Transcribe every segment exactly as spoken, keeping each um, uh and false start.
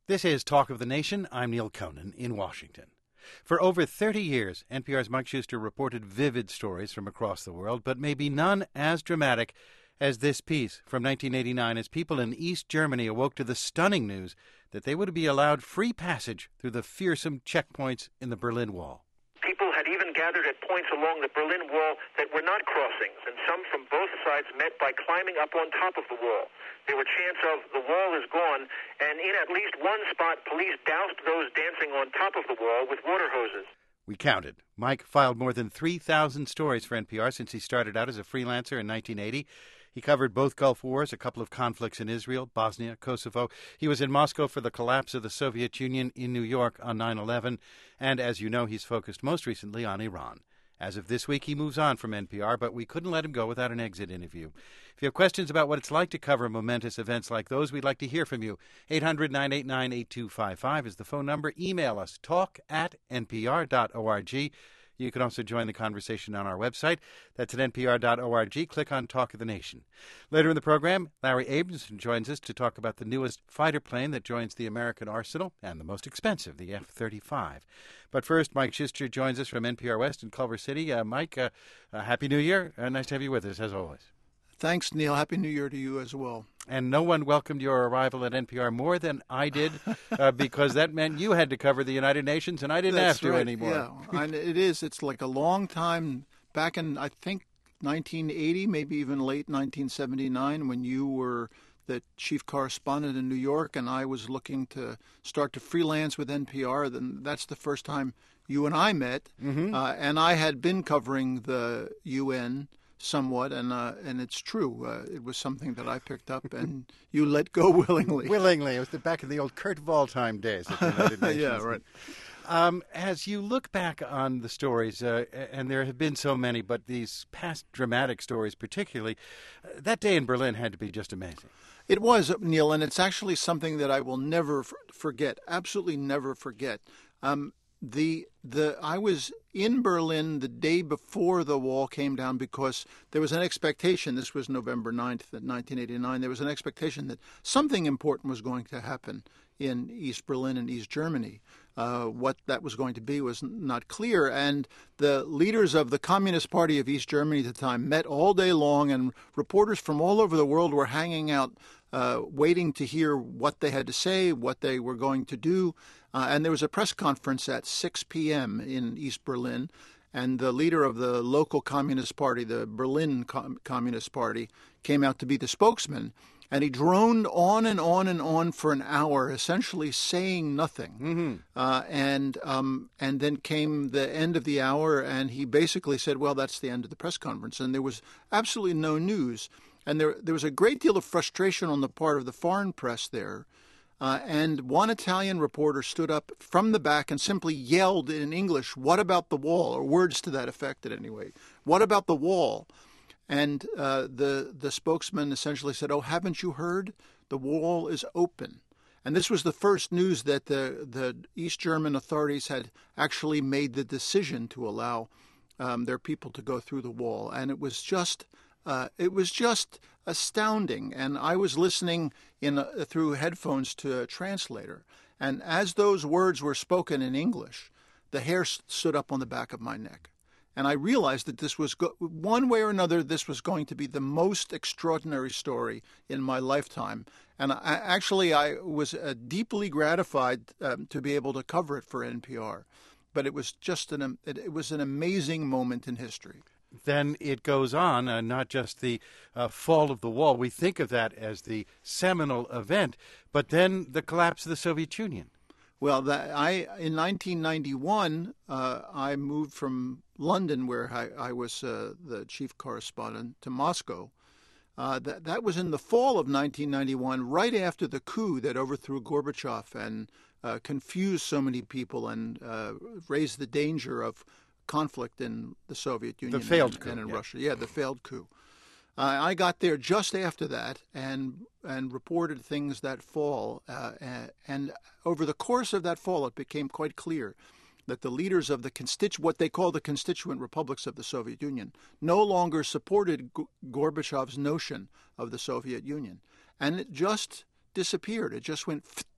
This is Talk of the Nation. I'm Neil Conan in Washington. For over thirty years, N P R's Mike Schuster reported vivid stories from across the world, but maybe none as dramatic as this piece from nineteen eighty-nine, as people in East Germany awoke to the stunning news that they would be allowed free passage through the fearsome checkpoints in the Berlin Wall. People had even gathered at points along the Berlin Wall that were not crossings, and some from both sides met by climbing up on top of the wall. There were chants of, the wall is gone, and in at least one spot, police doused those dancing on top of the wall with water hoses. We counted. Mike filed more than three thousand stories for N P R since he started out as a freelancer in nineteen eighty. He covered both Gulf Wars, a couple of conflicts in Israel, Bosnia, Kosovo. He was in Moscow for the collapse of the Soviet Union, in New York on nine eleven. And as you know, he's focused most recently on Iran. As of this week, he moves on from N P R, but we couldn't let him go without an exit interview. If you have questions about what it's like to cover momentous events like those, we'd like to hear from you. eight hundred, nine eight nine, eight two five five is the phone number. Email us, talk at n p r dot org. You can also join the conversation on our website. That's at n p r dot org. Click on Talk of the Nation. Later in the program, Larry Abramson joins us to talk about the newest fighter plane that joins the American arsenal, and the most expensive, the F thirty-five. But first, Mike Schuster joins us from N P R West in Culver City. Uh, Mike, uh, uh, Happy New Year. Uh, nice to have you with us, as always. Thanks, Neil. Happy New Year to you as well. And no one welcomed your arrival at N P R more than I did, uh, because that meant you had to cover the United Nations, and I didn't That's have to right. anymore. Yeah, and it is. It's like a long time back in, I think, nineteen eighty, maybe even late nineteen seventy-nine, when you were the chief correspondent in New York, and I was looking to start to freelance with N P R. Then that's the first time you and I met, Mm-hmm. uh, and I had been covering the U N somewhat, and uh, and it's true. Uh, it was something that I picked up, and you let go willingly. Willingly. It was the back in the old Kurt Waldheim days at the United Nations. Yeah, right. Um, as you look back on the stories, uh, and there have been so many, but these past dramatic stories particularly, uh, that day in Berlin had to be just amazing. It was, Neil, and it's actually something that I will never f- forget, absolutely never forget. Um, the the I was in Berlin the day before the wall came down, because there was an expectation, this was November ninth, nineteen eighty-nine, there was an expectation that something important was going to happen in East Berlin and East Germany. Uh, what that was going to be was not clear, and the leaders of the Communist Party of East Germany at the time met all day long, and reporters from all over the world were hanging out, uh, waiting to hear what they had to say, what they were going to do. Uh, and there was a press conference at six p.m. in East Berlin, and the leader of the local Communist Party, the Berlin Com- Communist Party, came out to be the spokesman. And he droned on and on and on for an hour, essentially saying nothing. Mm-hmm. Uh, and um, and then came the end of the hour, and he basically said, well, that's the end of the press conference. And there was absolutely no news. And there there was a great deal of frustration on the part of the foreign press there. Uh, and one Italian reporter stood up from the back and simply yelled in English, "What about the wall?" or words to that effect at any rate. "What about the wall?" And uh, the the spokesman essentially said, "Oh, haven't you heard? The wall is open." And this was the first news that the, the East German authorities had actually made the decision to allow um, their people to go through the wall. And it was just uh, it was just astounding. And I was listening in a, through headphones to a translator. And as those words were spoken in English, the hair stood up on the back of my neck. And I realized that this was, go- one way or another, this was going to be the most extraordinary story in my lifetime. And I, actually, I was uh, deeply gratified um, to be able to cover it for N P R. But it was just an it, it was an amazing moment in history. Then it goes on, uh, not just the uh, fall of the wall. We think of that as the seminal event, but then the collapse of the Soviet Union. Well, that, I in nineteen ninety-one, uh, I moved from London, where I, I was uh, the chief correspondent, to Moscow. Uh, that that was in the fall of nineteen ninety-one, right after the coup that overthrew Gorbachev and uh, confused so many people and uh, raised the danger of conflict in the Soviet Union the failed and, coup, and in yeah. Russia. Yeah, the failed coup. Uh, I got there just after that and and reported things that fall. Uh, and over the course of that fall, it became quite clear that the leaders of the constitu- what they call the constituent republics of the Soviet Union no longer supported G- Gorbachev's notion of the Soviet Union. And it just disappeared. It just went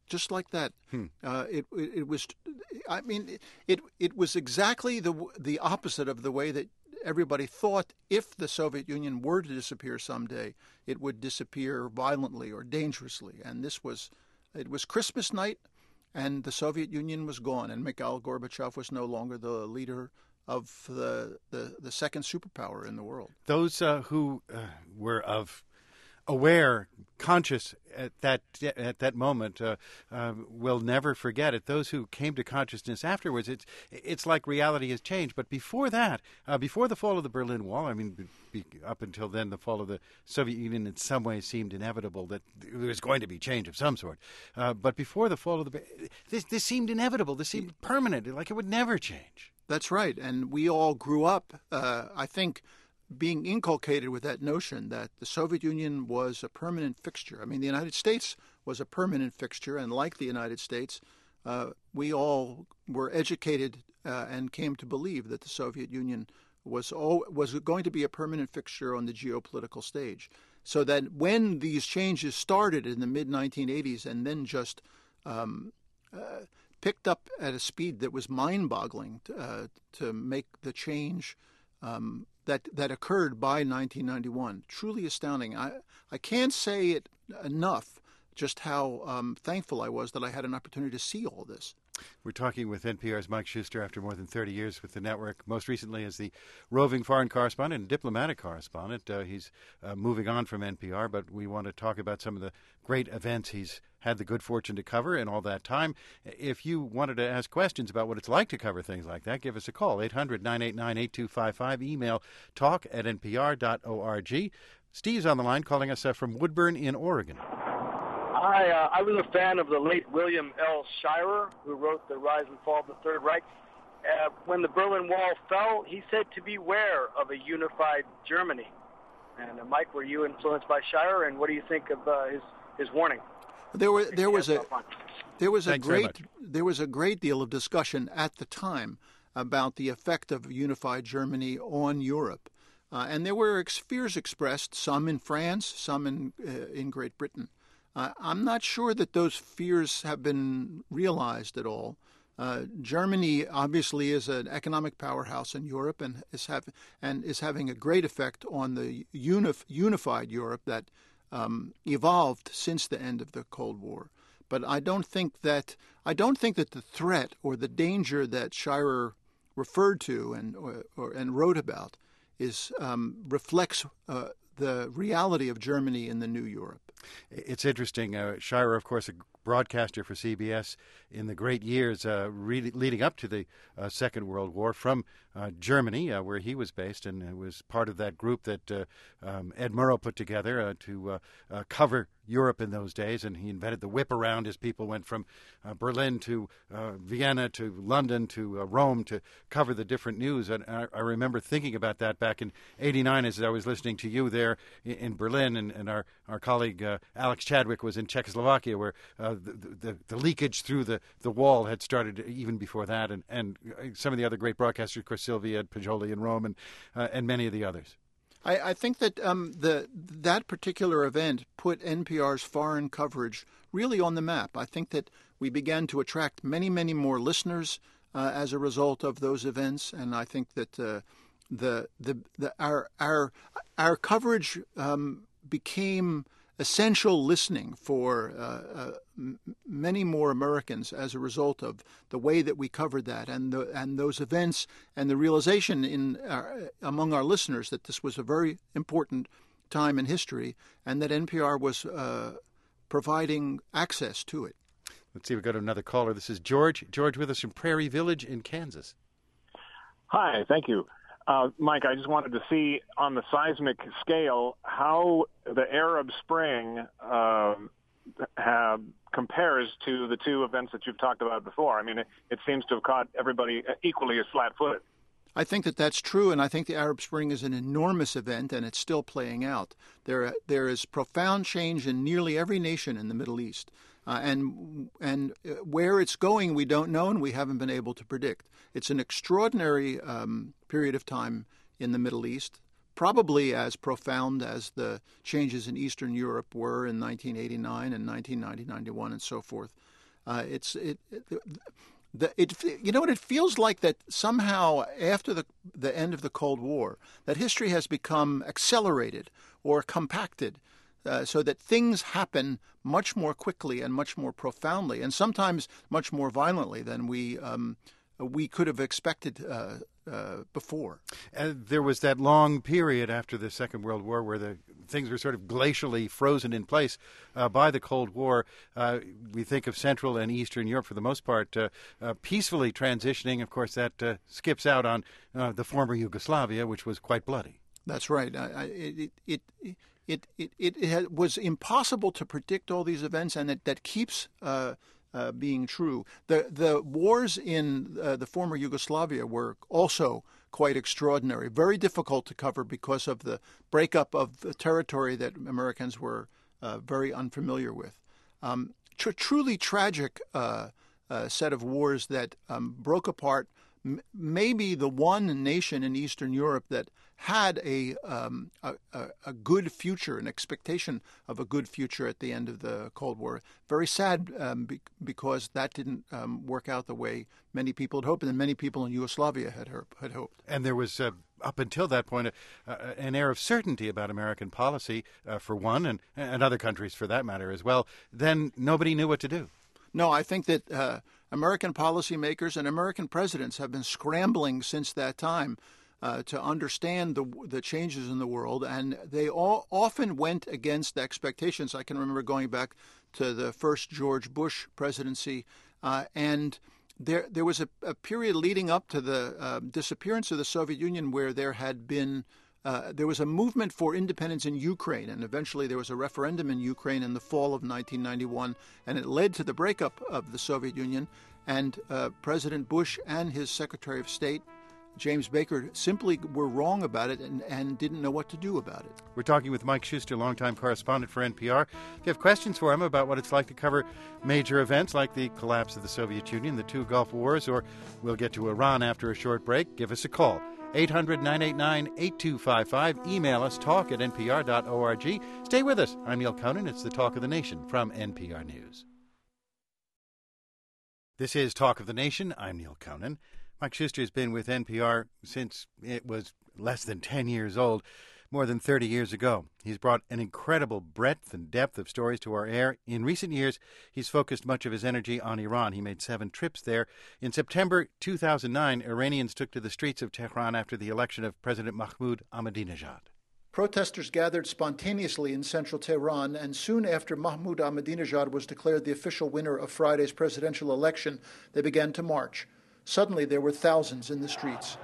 just like that. Hmm. Uh, it, it it was, I mean, it it was exactly the the opposite of the way that everybody thought. If the Soviet Union were to disappear someday, it would disappear violently or dangerously. And this was, it was Christmas night, and the Soviet Union was gone, and Mikhail Gorbachev was no longer the leader of the the, the second superpower in the world. Those uh, who uh, were of aware, conscious at that at that moment, uh, uh, will never forget it. Those who came to consciousness afterwards, it's it's like reality has changed. But before that, uh, before the fall of the Berlin Wall, I mean, be, up until then, the fall of the Soviet Union in some ways seemed inevitable, that there was going to be change of some sort. Uh, but before the fall of the this this seemed inevitable. This seemed permanent, like it would never change. That's right, and we all grew up, uh, I think, being inculcated with that notion that the Soviet Union was a permanent fixture. I mean, the United States was a permanent fixture, and like the United States, uh, we all were educated uh, and came to believe that the Soviet Union was all, was going to be a permanent fixture on the geopolitical stage. So that when these changes started in the mid nineteen eighties and then just um, uh, picked up at a speed that was mind-boggling to, uh, to make the change um, that that occurred by nineteen ninety-one. Truly astounding. I, I can't say it enough just how um, thankful I was that I had an opportunity to see all this. We're talking with N P R's Mike Schuster after more than thirty years with the network, most recently as the roving foreign correspondent and diplomatic correspondent. Uh, he's uh, moving on from N P R, but we want to talk about some of the great events he's had the good fortune to cover in all that time. If you wanted to ask questions about what it's like to cover things like that, give us a call, eight hundred, nine eight nine, eight two five five, email talk at n p r dot org. Steve's on the line calling us uh, from Woodburn in Oregon. Hi, uh, I was a fan of the late William L. Shirer, who wrote The Rise and Fall of the Third Reich. Uh, when the Berlin Wall fell, he said to beware of a unified Germany. And uh, Mike, were you influenced by Shirer, and what do you think of uh, his his warning? There were there was a there was a Thanks great there was a great deal of discussion at the time about the effect of unified Germany on Europe, uh, and there were ex- fears expressed, some in France, some in uh, in Great Britain. Uh, I'm not sure that those fears have been realized at all. Uh, Germany obviously is an economic powerhouse in Europe and is have and is having a great effect on the unif- unified Europe that um, evolved since the end of the Cold War. But I don't think that I don't think that the threat or the danger that Shirer referred to and or, or and wrote about is um, reflects uh, the reality of Germany in the new Europe. It's interesting. Uh, Shirer, of course, a broadcaster for C B S in the great years uh, re- leading up to the uh, Second World War from uh, Germany, uh, where he was based, and uh, was part of that group that uh, um, Ed Murrow put together uh, to uh, uh, cover Europe in those days. And he invented the whip around as people went from uh, Berlin to uh, Vienna to London to uh, Rome to cover the different news. And I, I remember thinking about that back in eighty-nine as I was listening to you there in, in Berlin, and, and our, our colleague uh, Alex Chadwick was in Czechoslovakia, where uh, the, the, the leakage through the, the wall had started even before that, and, and some of the other great broadcasters, of course, Sylvia and Pajoli in Rome, and, uh, and many of the others. I, I think that um, the that particular event put N P R's foreign coverage really on the map. I think that we began to attract many, many more listeners uh, as a result of those events, and I think that uh, the the the our our our coverage um, became essential listening for uh, uh, m- many more Americans as a result of the way that we covered that and the, and those events, and the realization in our, among our listeners that this was a very important time in history, and that N P R was uh, providing access to it. Let's see, we've got another caller. This is George. George with us from Prairie Village in Kansas. Hi, thank you. Uh, Mike, I just wanted to see on the seismic scale how the Arab Spring uh, have, compares to the two events that you've talked about before. I mean, it, it seems to have caught everybody equally as flat-footed. I think that that's true, and I think the Arab Spring is an enormous event, and it's still playing out. There, there is profound change in nearly every nation in the Middle East. Uh, and and where it's going, we don't know, and we haven't been able to predict. It's an extraordinary um, period of time in the Middle East, probably as profound as the changes in Eastern Europe were in nineteen eighty-nine and nineteen ninety, ninety-one, and so forth. Uh, it's it, it, the, it you know what it feels like that somehow after the the end of the Cold War that history has become accelerated or compacted. Uh, so that things happen much more quickly and much more profoundly, and sometimes much more violently than we um, we could have expected uh, uh, before. And there was that long period after the Second World War where the things were sort of glacially frozen in place uh, by the Cold War. Uh, we think of Central and Eastern Europe, for the most part, uh, uh, peacefully transitioning. Of course, that uh, skips out on uh, the former Yugoslavia, which was quite bloody. That's right. I, I, it, it, it It it, it it was impossible to predict all these events, and it, that keeps uh, uh, being true. The the wars in uh, the former Yugoslavia were also quite extraordinary, very difficult to cover because of the breakup of the territory that Americans were uh, very unfamiliar with. Um, tr- truly tragic uh, uh, set of wars that um, broke apart m- maybe the one nation in Eastern Europe that had a, um, a a good future, an expectation of a good future at the end of the Cold War. Very sad um, be- because that didn't um, work out the way many people had hoped, and many people in Yugoslavia had had hoped. And there was, uh, up until that point, uh, uh, an air of certainty about American policy, uh, for one, and, and other countries for that matter as well. Then nobody knew what to do. No, I think that uh, American policymakers and American presidents have been scrambling since that time Uh, to understand the the changes in the world, and they all often went against expectations. I can remember going back to the first George Bush presidency, uh, and there there was a, a period leading up to the uh, disappearance of the Soviet Union where there had been uh, there was a movement for independence in Ukraine, and eventually there was a referendum in Ukraine in the fall of nineteen ninety-one, and it led to the breakup of the Soviet Union. And uh, President Bush and his Secretary of State, James Baker, simply were wrong about it and, and didn't know what to do about it. We're talking with Mike Schuster, longtime correspondent for N P R. If you have questions for him about what it's like to cover major events like the collapse of the Soviet Union, the two Gulf Wars, or we'll get to Iran after a short break, give us a call. eight hundred, nine eight nine, eight two five five. Email us, talk at n p r dot org. Stay with us. I'm Neil Conan. It's the Talk of the Nation from N P R News. This is Talk of the Nation. I'm Neil Conan. Mike Schuster has been with N P R since it was less than ten years old, more than thirty years ago. He's brought an incredible breadth and depth of stories to our air. In recent years, he's focused much of his energy on Iran. He made seven trips there. In September two thousand nine, Iranians took to the streets of Tehran after the election of President Mahmoud Ahmadinejad. Protesters gathered spontaneously in central Tehran, and soon after Mahmoud Ahmadinejad was declared the official winner of Friday's presidential election, they began to march. Suddenly, there were thousands in the streets.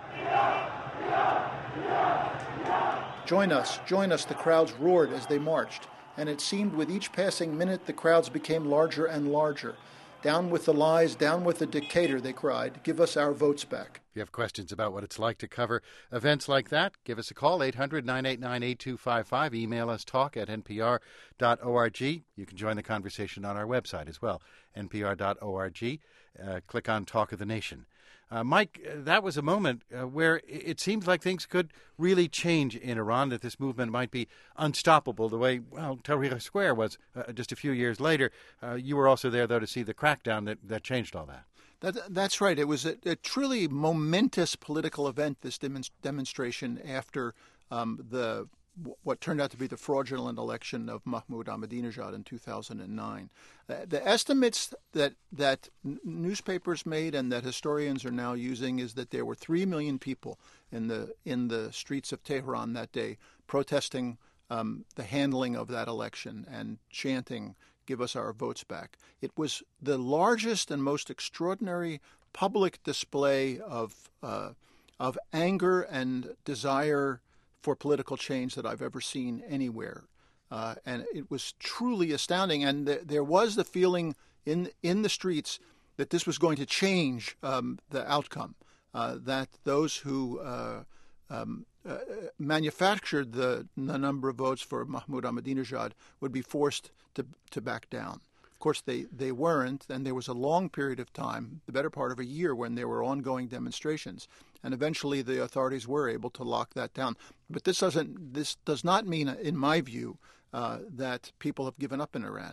Join us, join us, the crowds roared as they marched, and it seemed with each passing minute the crowds became larger and larger. Down with the lies, down with the dictator, they cried. Give us our votes back. If you have questions about what it's like to cover events like that, give us a call, eight hundred, nine eight nine, eight two five five. Email us, talk at n p r dot org. You can join the conversation on our website as well, n p r dot org. Uh, click on Talk of the Nation. Uh, Mike, that was a moment uh, where it seemed like things could really change in Iran, that this movement might be unstoppable the way, well, Tahrir Square was uh, just a few years later. Uh, you were also there, though, to see the crackdown that, that changed all that. That, that's right. It was a, a truly momentous political event, this demonst- demonstration after um, the what turned out to be the fraudulent election of Mahmoud Ahmadinejad in two thousand nine. Uh, the estimates that that n- newspapers made and that historians are now using is that there were three million people in the in the streets of Tehran that day protesting um, the handling of that election and chanting, "Give us our votes back." It was the largest and most extraordinary public display of uh, of anger and desire for political change that I've ever seen anywhere. Uh, and it was truly astounding. And th- there was the feeling in in the streets that this was going to change um, the outcome, uh, that those who uh, um, uh, manufactured the, the number of votes for Mahmoud Ahmadinejad would be forced to, to back down. Of course, they, they weren't, and there was a long period of time, the better part of a year, when there were ongoing demonstrations. And eventually the authorities were able to lock that down. But this doesn't. This does not mean, in my view, uh, that people have given up in Iran.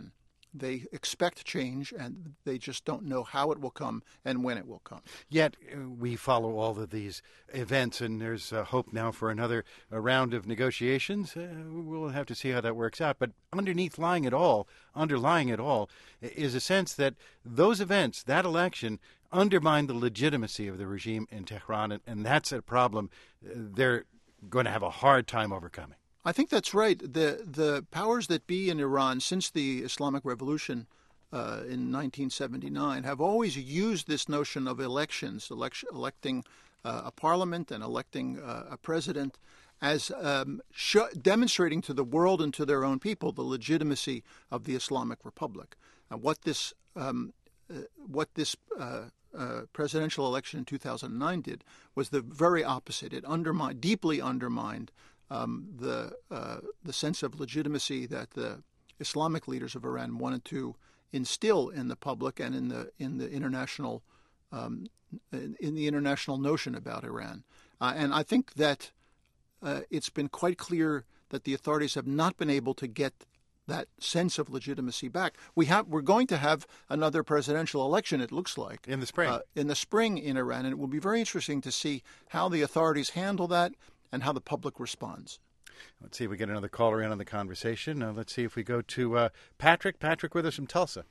they expect change, and they just don't know how it will come and when it will come. Yet uh, we follow all of these events, and there's uh, hope now for another uh, round of negotiations. Uh, we'll have to see how that works out. But underneath lying it all, underlying it all, is a sense that those events, that election, undermine the legitimacy of the regime in Tehran, and, and that's a problem uh, they're going to have a hard time overcoming. I think that's right. The the powers that be in Iran since the Islamic Revolution uh, in nineteen seventy-nine have always used this notion of elections, election, electing uh, a parliament and electing uh, a president, as um, sh- demonstrating to the world and to their own people the legitimacy of the Islamic Republic. And what this um, uh, what this uh, uh, presidential election in two thousand nine did was the very opposite. It undermined, deeply undermined. Um, the uh, the sense of legitimacy that the Islamic leaders of Iran wanted to instill in the public and in the in the international um, in, in the international notion about Iran, uh, and I think that uh, it's been quite clear that the authorities have not been able to get that sense of legitimacy back. We have we're going to have another presidential election. It looks like in the spring, uh, in the spring in Iran, and it will be very interesting to see how the authorities handle that and how the public responds. Let's see if we get another caller in on the conversation. Uh, let's see if we go to uh, Patrick. Patrick with us from Tulsa.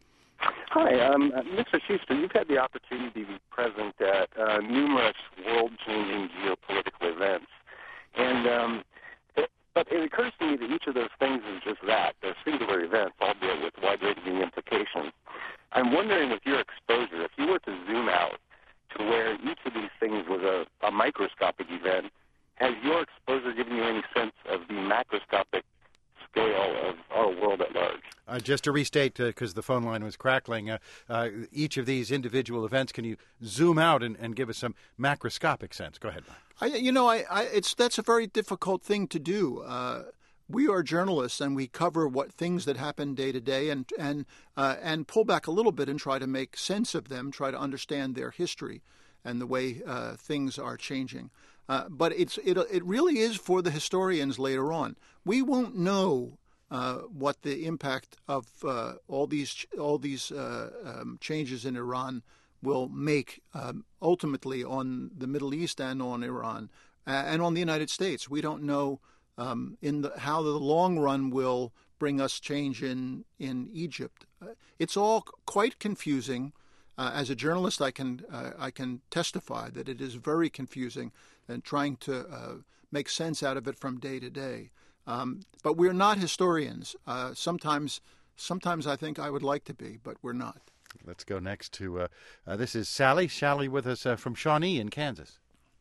Hi, um, Mister Schuster, you've had the opportunity to be present at uh, numerous world-changing geopolitical events. And um, it, but it occurs to me that each of those things is just that. They're singular events, albeit with wide-ranging implications. I'm wondering, with your exposure, if you were to zoom out to where each of these things was a, a microscopic event, has your exposure given you any sense of the macroscopic scale of our world at large? Uh, just to restate, because uh, the phone line was crackling, uh, uh, each of these individual events, can you zoom out and, and give us some macroscopic sense? Go ahead, Mike. I, you know, I, I, it's that's a very difficult thing to do. Uh, we are journalists, and we cover what things that happen day to day, and and uh, and pull back a little bit and try to make sense of them, try to understand their history and the way uh, things are changing. Uh, but it's it it really is for the historians later on. We won't know uh, what the impact of uh, all these all these uh, um, changes in Iran will make um, ultimately on the Middle East and on Iran uh, and on the United States. We don't know um, in the, how the long run will bring us change in in Egypt. Uh, it's all quite confusing. Uh, as a journalist, I can uh, I can testify that it is very confusing and trying to uh, make sense out of it from day to day. Um, but we're not historians. Uh, sometimes, sometimes I think I would like to be, but we're not. Let's go next to uh, uh, this is Sally. Sally with us uh, from Shawnee in Kansas.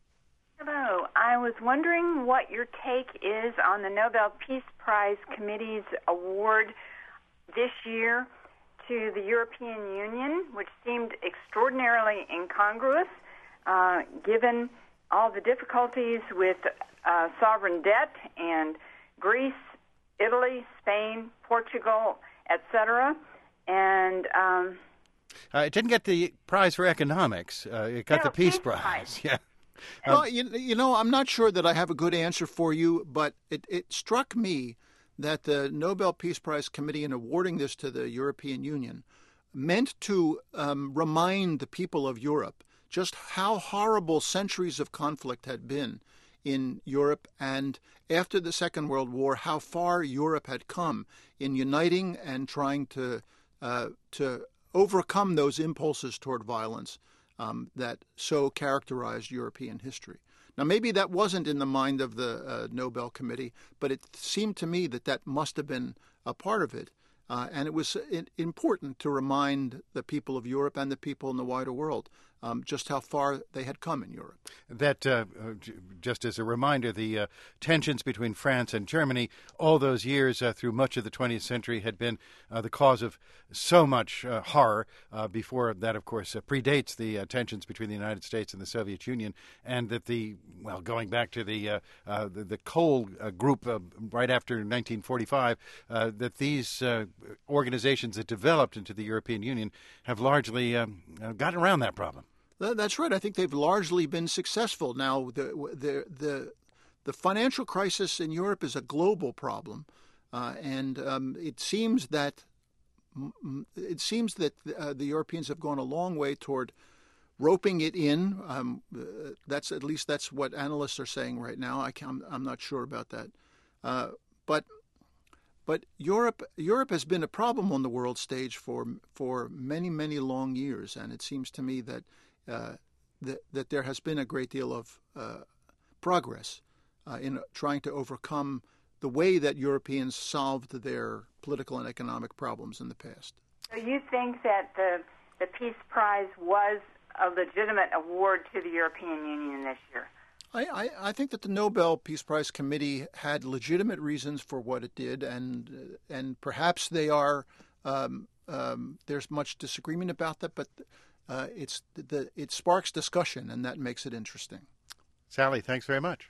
Hello. I was wondering what your take is on the Nobel Peace Prize Committee's award this year to the European Union, which seemed extraordinarily incongruous, uh, given all the difficulties with uh, sovereign debt and Greece, Italy, Spain, Portugal, et cetera. And um, uh, it didn't get the prize for economics. Uh, it got no, the Peace, Peace Prize. Prize. Yeah. Um, well, you, you know, I'm not sure that I have a good answer for you, but it, it struck me that the Nobel Peace Prize Committee, in awarding this to the European Union, meant to um, remind the people of Europe just how horrible centuries of conflict had been in Europe, and after the Second World War, how far Europe had come in uniting and trying to uh, to overcome those impulses toward violence um, that so characterized European history. Now, maybe that wasn't in the mind of the uh, Nobel Committee, but it seemed to me that that must have been a part of it. Uh, and it was it, important to remind the people of Europe and the people in the wider world um, just how far they had come in Europe. That, uh, just as a reminder, the uh, tensions between France and Germany all those years uh, through much of the twentieth century had been uh, the cause of so much uh, horror. Uh, before that, of course, uh, predates the uh, tensions between the United States and the Soviet Union, and that the, well, going back to the uh, uh, the, the Kohl uh, group uh, right after nineteen forty-five, uh, that these uh, organizations that developed into the European Union have largely um, gotten around that problem. That's right. I think they've largely been successful. Now, the the the, the financial crisis in Europe is a global problem, uh, and um, it seems that it seems that uh, the Europeans have gone a long way toward roping it in. Um, uh, that's at least that's what analysts are saying right now. I can, I'm not sure about that, uh, but but Europe Europe has been a problem on the world stage for for many many long years, and it seems to me that uh, that, that there has been a great deal of uh, progress uh, in trying to overcome the way that Europeans solved their political and economic problems in the past. So you think that the the Peace Prize was a legitimate award to the European Union this year? I, I, I think that the Nobel Peace Prize Committee had legitimate reasons for what it did, and uh, and perhaps they are. Um, um, there's much disagreement about that, but uh, it's the it sparks discussion, and that makes it interesting. Sally, thanks very much.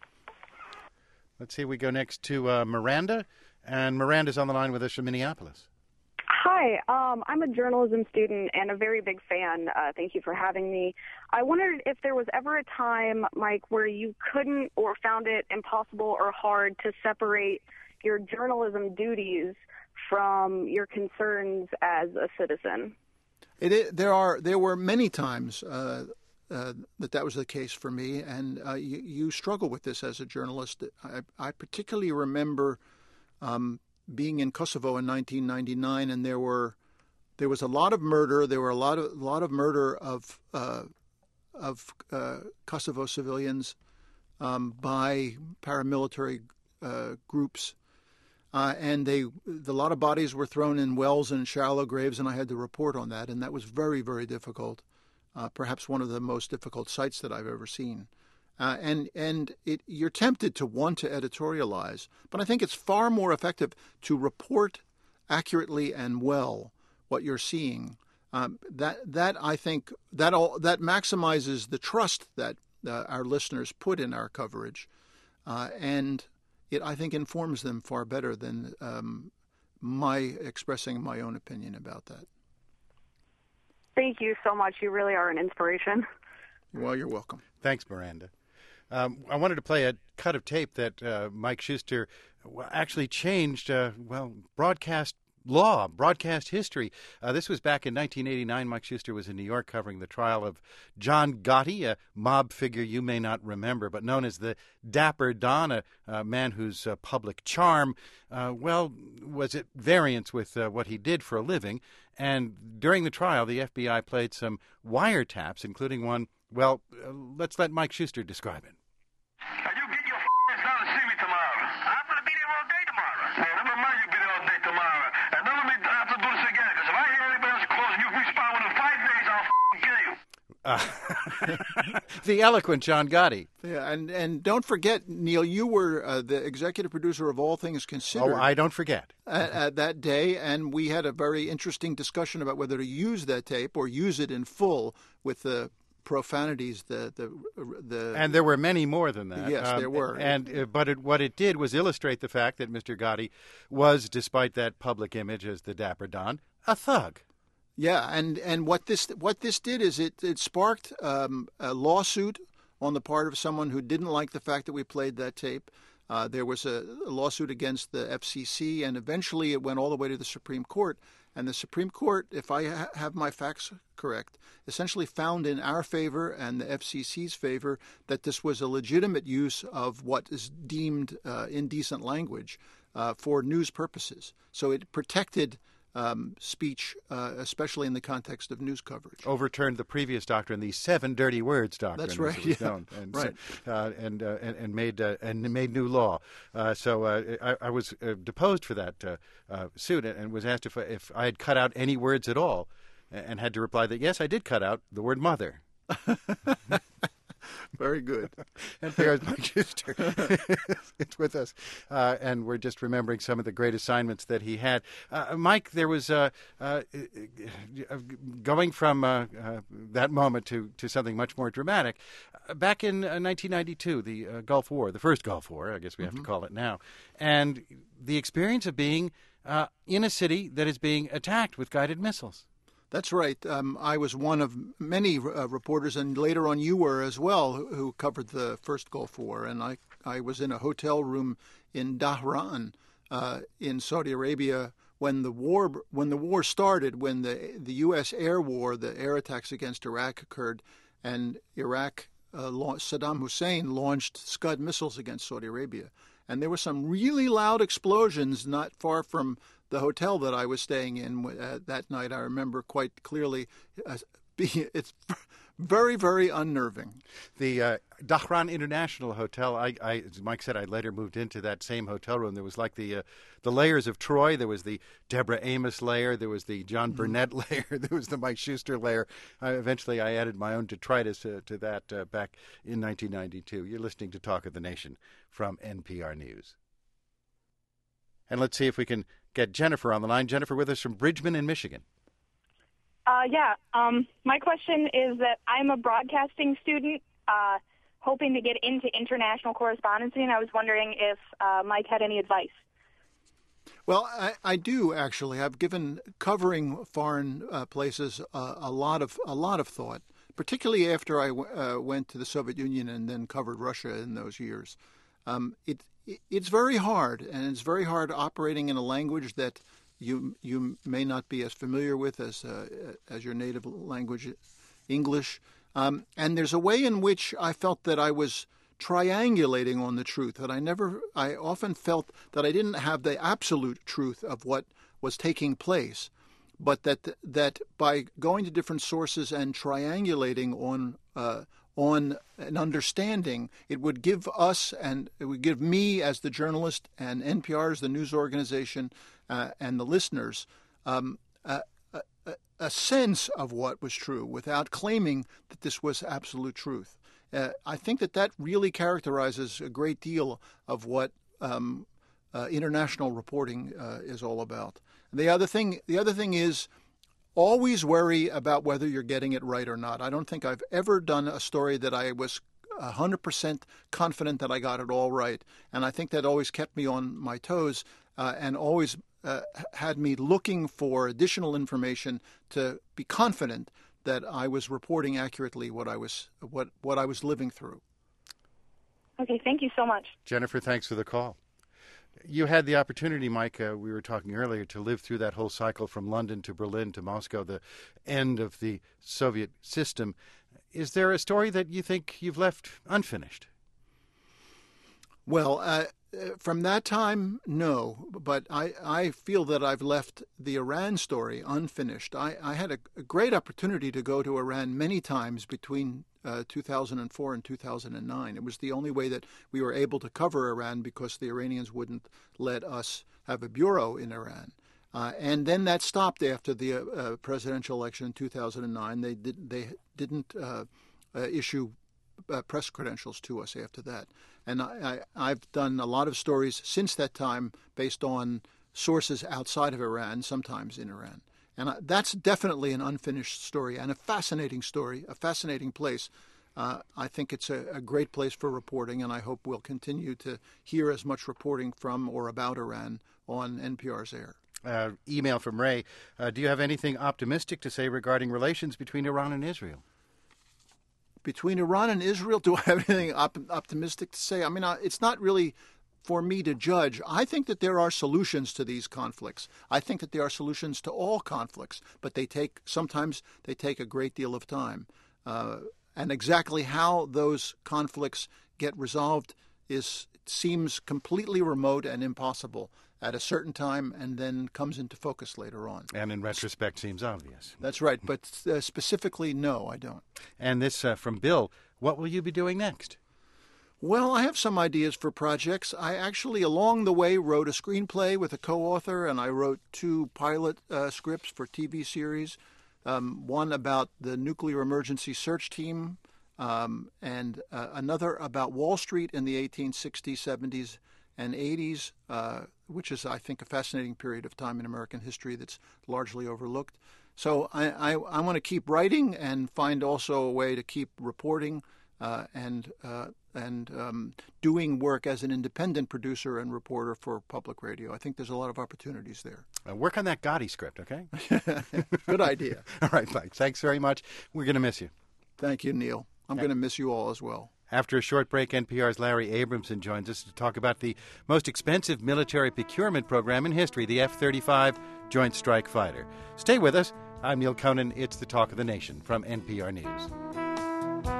Let's see. We go next to uh, Miranda, and Miranda's on the line with us from Minneapolis. Hi, um, I'm a journalism student and a very big fan. Uh, thank you for having me. I wondered if there was ever a time, Mike, where you couldn't or found it impossible or hard to separate your journalism duties from your concerns as a citizen. It is, there are there were many times uh, uh, that that was the case for me, and uh, you, you struggle with this as a journalist. I, I particularly remember um, being in Kosovo in nineteen ninety-nine, and there were there was a lot of murder. There were a lot of a lot of murder of uh, of uh, Kosovo civilians um, by paramilitary uh, groups, uh, and they a lot of bodies were thrown in wells and shallow graves, and I had to report on that, and that was very very difficult. Uh, perhaps one of the most difficult sites that I've ever seen. Uh, and and it, you're tempted to want to editorialize, but I think it's far more effective to report accurately and well what you're seeing. Um, that that I think that all that maximizes the trust that uh, our listeners put in our coverage, uh, and it I think informs them far better than um, my expressing my own opinion about that. Thank you so much. You really are an inspiration. Well, you're welcome. Thanks, Miranda. Um, I wanted to play a cut of tape that uh, Mike Schuster actually changed, uh, well, broadcast law, broadcast history. Uh, this was back in nineteen eighty-nine. Mike Schuster was in New York covering the trial of John Gotti, a mob figure you may not remember, but known as the Dapper Don, a, a man whose uh, public charm, uh, well, was at variance with uh, what he did for a living. And during the trial, the F B I played some wiretaps, including one. Well, uh, let's let Mike Schuster describe it. Now you get your ass down and see me tomorrow. I'm going to be there all day tomorrow. Yeah, never mind you be there all day tomorrow. And don't let me have to do this again, because if I hear anybody else close and you respond within five days, I'll kill you. Uh, the eloquent John Gotti. Yeah, and, and don't forget, Neil, you were uh, the executive producer of All Things Considered. Oh, I don't forget. At, at that day, and we had a very interesting discussion about whether to use that tape or use it in full with the profanities, the the the and there were many more than that. Yes, um, there were. And uh, but it, what it did was illustrate the fact that Mister Gotti was, despite that public image as the Dapper Don, a thug. Yeah, and, and what this what this did is it it sparked um, a lawsuit on the part of someone who didn't like the fact that we played that tape. Uh, there was a, a lawsuit against the F C C, and eventually it went all the way to the Supreme Court. And the Supreme Court, if I ha- have my facts correct, essentially found in our favor and the F C C's favor that this was a legitimate use of what is deemed uh, indecent language uh, for news purposes. So it protected um, speech, uh, especially in the context of news coverage. Overturned the previous doctrine, the seven dirty words doctrine. That's right. As it was yeah. known. And, right. Uh, and, uh, and and made uh, and made new law. Uh, so uh, I, I was uh, deposed for that uh, uh, suit and was asked if if I had cut out any words at all, and had to reply that yes, I did cut out the word mother. Very good. And there's Mike Schuster. It's with us. Uh, and we're just remembering some of the great assignments that he had. Uh, Mike, there was uh, uh, going from uh, uh, that moment to, to something much more dramatic. Uh, back in uh, nineteen ninety-two, the uh, Gulf War, the first Gulf War, I guess we have mm-hmm. to call it now, and the experience of being uh, in a city that is being attacked with guided missiles. That's right. Um, I was one of many uh, reporters, and later on you were as well, who, who covered the first Gulf War. And I, I was in a hotel room in Dhahran uh, in Saudi Arabia when the war when the war started, when the the U S air war, the air attacks against Iraq occurred, and Iraq uh, Saddam Hussein launched Scud missiles against Saudi Arabia, and there were some really loud explosions not far from the hotel that I was staying in uh, that night. I remember quite clearly. Uh, it's very, very unnerving. The uh, Dhahran International Hotel, I, I, as Mike said, I later moved into that same hotel room. There was like the uh, the layers of Troy. There was the Deborah Amos layer. There was the John mm-hmm. Burnett layer. There was the Mike Schuster layer. Uh, eventually, I added my own detritus uh, to that uh, back in nineteen ninety-two. You're listening to Talk of the Nation from N P R News. And let's see if we can get Jennifer on the line. Jennifer with us from Bridgman in Michigan. Uh, yeah, um, my question is that I'm a broadcasting student uh, hoping to get into international correspondence, and I was wondering if uh, Mike had any advice. Well, I, I do actually. I've given covering foreign uh, places uh, a lot of a lot of thought, particularly after I w- uh, went to the Soviet Union and then covered Russia in those years. Um, it, it it's very hard, and it's very hard operating in a language that you you may not be as familiar with as uh, as your native language, English. Um, and there's a way in which I felt that I was triangulating on the truth, that I never, I often felt that I didn't have the absolute truth of what was taking place, but that that by going to different sources and triangulating on uh, on an understanding, it would give us and it would give me as the journalist and N P R as the news organization uh, and the listeners um, a, a, a sense of what was true without claiming that this was absolute truth. Uh, I think that that really characterizes a great deal of what um, uh, international reporting uh, is all about. And the other thing, the other thing is always worry about whether you're getting it right or not. I don't think I've ever done a story that I was one hundred percent confident that I got it all right. And I think that always kept me on my toes uh, and always uh, had me looking for additional information to be confident that I was reporting accurately what I was what, what I was living through. Okay, thank you so much. Jennifer, thanks for the call. You had the opportunity, Mike, uh, we were talking earlier, to live through that whole cycle from London to Berlin to Moscow, the end of the Soviet system. Is there a story that you think you've left unfinished? Well, uh, from that time, no. But I, I feel that I've left the Iran story unfinished. I, I had a, a great opportunity to go to Iran many times between uh, two thousand four and two thousand nine. It was the only way that we were able to cover Iran because the Iranians wouldn't let us have a bureau in Iran. Uh, and then that stopped after the uh, uh, presidential election in two thousand nine. They, did, they didn't uh, uh, issue uh, press credentials to us after that. And I, I, I've done a lot of stories since that time based on sources outside of Iran, sometimes in Iran. And I, that's definitely an unfinished story and a fascinating story, a fascinating place. Uh, I think it's a, a great place for reporting, and I hope we'll continue to hear as much reporting from or about Iran on N P R's air. Uh, email from Ray. Uh, do you have anything optimistic to say regarding relations between Iran and Israel? Between Iran and Israel, do I have anything op- optimistic to say? I mean, uh, it's not really for me to judge. I think that there are solutions to these conflicts. I think that there are solutions to all conflicts, but they take sometimes they take a great deal of time. Uh, and exactly how those conflicts get resolved is seems completely remote and impossible at a certain time, and then comes into focus later on. And in retrospect seems obvious. That's right, but uh, specifically, no, I don't. And this uh, from Bill, what will you be doing next? Well, I have some ideas for projects. I actually, along the way, wrote a screenplay with a co-author, and I wrote two pilot uh, scripts for T V series, um, one about the nuclear emergency search team, um, and uh, another about Wall Street in the eighteen sixties, seventies, and eighties, uh, which is, I think, a fascinating period of time in American history that's largely overlooked. So I, I, I want to keep writing and find also a way to keep reporting uh, and uh, and um, doing work as an independent producer and reporter for public radio. I think there's a lot of opportunities there. Uh, work on that Gotti script, okay? Good idea. All right, Mike. Thanks very much. We're going to miss you. Thank you, Neil. I'm going to miss you all as well. After a short break, N P R's Larry Abramson joins us to talk about the most expensive military procurement program in history, the F thirty-five Joint Strike Fighter. Stay with us. I'm Neil Conan. It's the Talk of the Nation from N P R News.